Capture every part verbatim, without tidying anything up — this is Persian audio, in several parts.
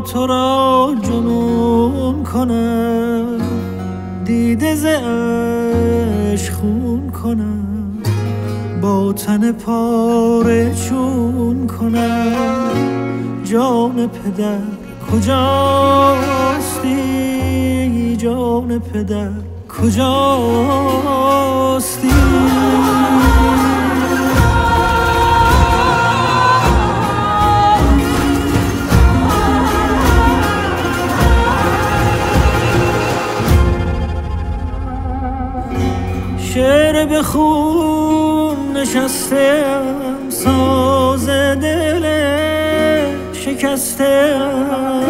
تو را جنون کنم، دیده ز عشق خون کنم، با تن پاره چون کنم. جان پدر کجاستی، جان پدر کجاستی؟ شعر به خون نشستم، ساز دل شکستم.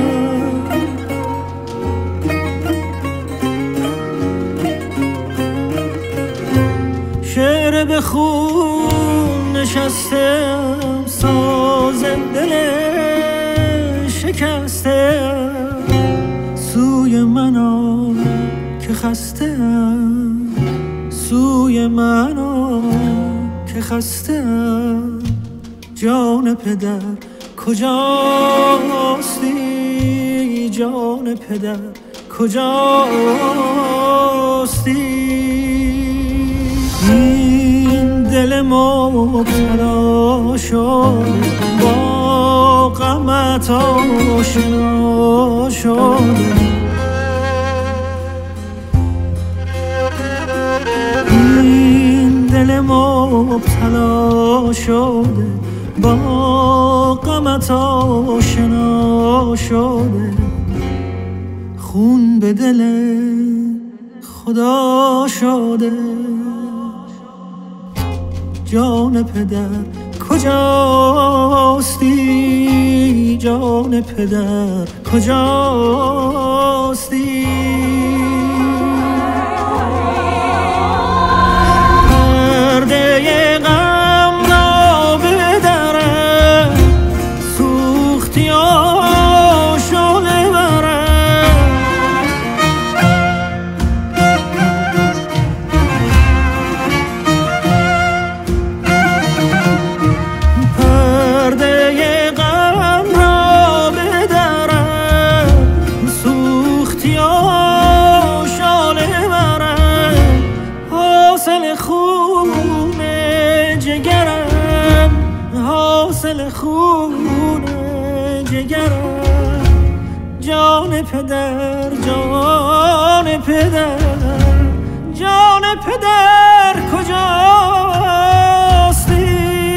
شعر به خون نشستم، ساز دل شکستم. سوی من آ که خسته‌ام، سوی من آ که خسته‌ام. جان پدر کجاستی، جان پدر کجاستی؟ این دل مبتلا شده، با غمت آشنا شده. این دل مبتلا شده، با غمت آشنا شده. خون به دل خدا شده. جان پدر کجاستی، جان پدر کجاستی؟ پرده غم را بدرم، سوختی آشاله برم. پرده غم را بدرم، سوختی آشاله برم. حاصل خون جگرم، حاصل خون جگرم. جان پدر، جان پدر، جان پدر کجاستی؟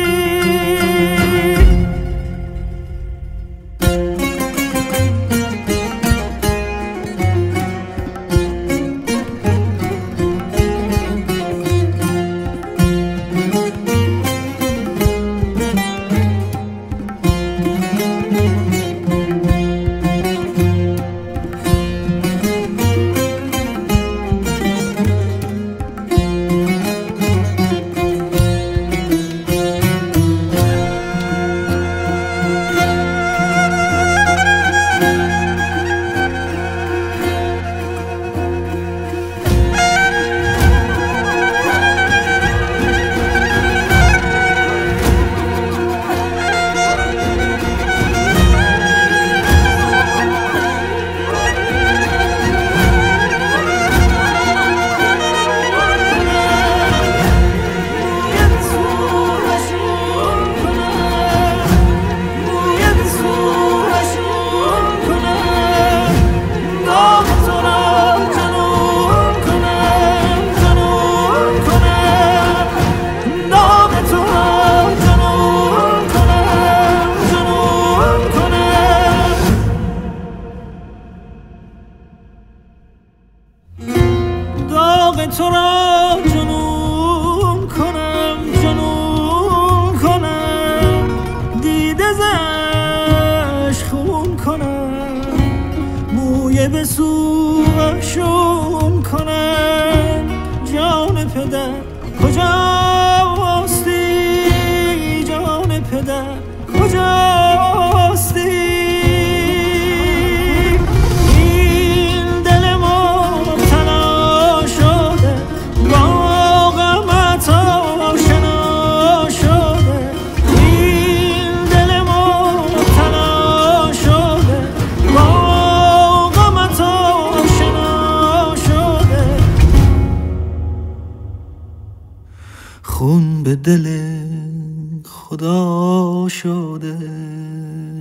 تو را جنون کنم، جنون کنم، دیده ز عشق خون کنم، موی به سوشون کنم. جان پدر کجاستی، جان پدر کجاستی؟ دل خدا شده.